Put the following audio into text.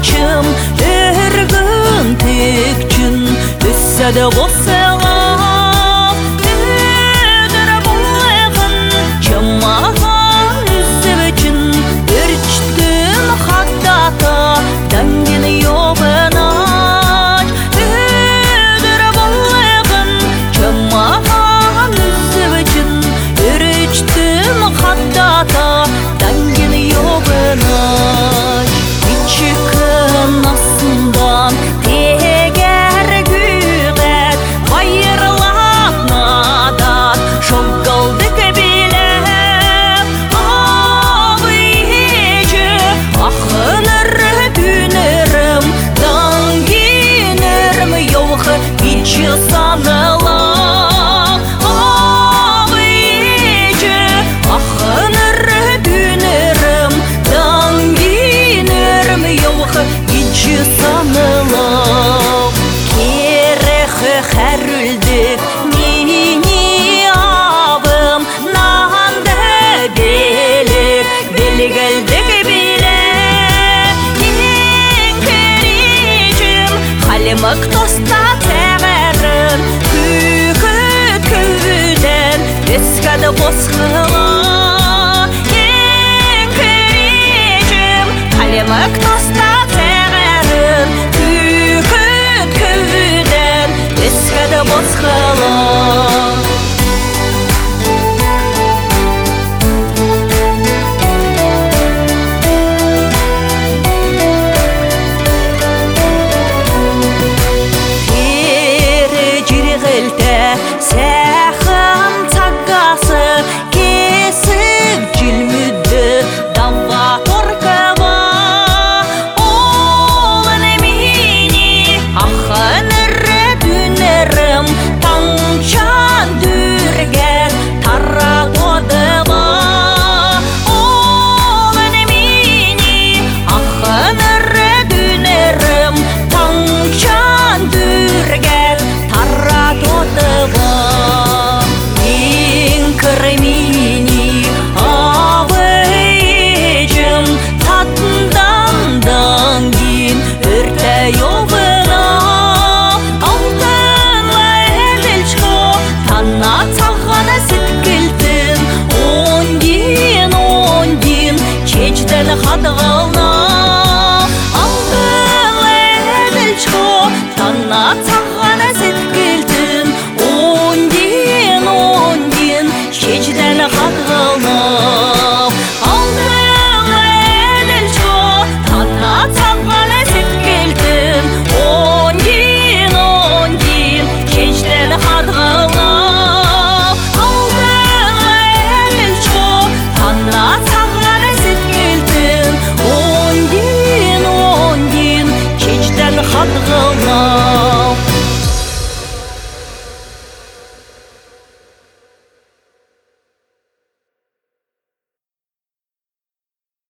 açım örgün tekçin üssede olsalar Halimik tosta teğerin Küküt kövüden Eskada bozkıla En küricim Halimik tosta teğerin Küküt kövüden Eskada bozkıla Хадгална алтын эдилчко танна тагана сеткилтин ондин шечден хадгална алтын эдилчко танна тагана сеткилтин ондин шечден хадгална алтын эдилчко танна Хадгална